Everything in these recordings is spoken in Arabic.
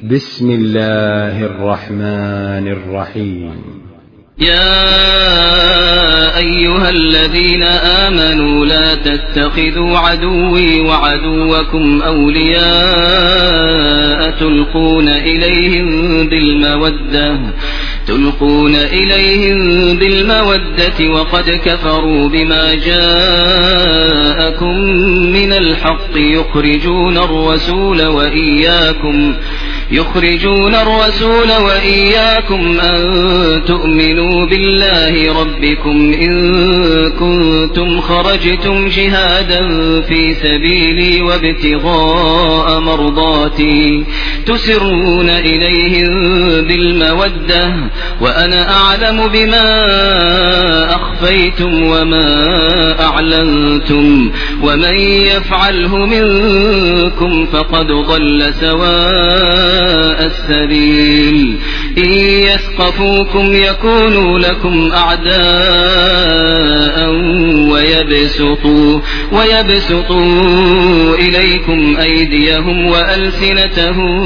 بسم الله الرحمن الرحيم. يا أيها الذين آمنوا لا تتخذوا عدوي وعدوكم أولياء تلقون إليهم بالمودة وقد كفروا بما جاءكم من الحق يخرجون الرسول وإياكم أن تؤمنوا بالله ربكم إن كنتم خرجتم جهادا في سبيلي وابتغاء مرضاتي تسرون إليهم بالمودة وأنا أعلم بما أخفيتم وما أعلنتم ومن يفعله منكم فقد ضل سواء السبيل. إن يثقفوكم يكونوا لكم أعداء ويبسطوا إليكم أيديهم وألسنتهم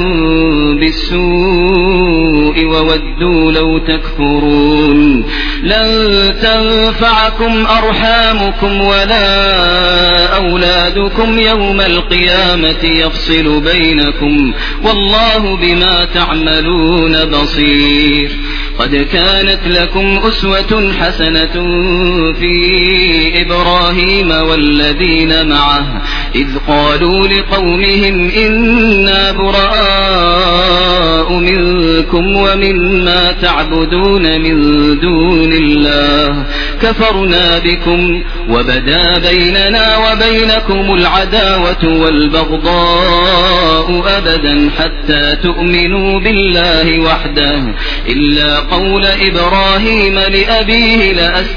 بالسوء وودوا لو تكفرون. لن تنفعكم أرحامكم ولا أولادكم يوم القيامة يفصل بينكم والله بما تعملون بصير. قد كانت لكم أسوة حسنة في إبراهيم والذين معه إذ قالوا لقومهم إنا براء منكم ومما تعبدون من دون الله كفرنا بكم وبدا بيننا وبينكم العداوة والبغضاء أبدا حتى تؤمنوا بالله وحده إلا قول إبراهيم لأبيه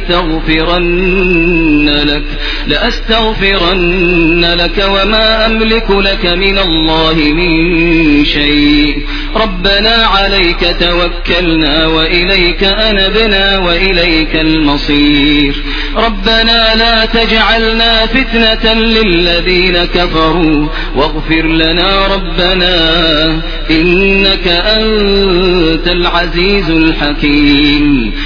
لأستغفرن لك وما أملك لك من الله من شيء. ربنا عليك توكلنا وإليك أنبنا وإليك المصير. ربنا لا تجعلنا فتنة للذين كفروا واغفر لنا ربنا إنك أنت العزيز الحكيم.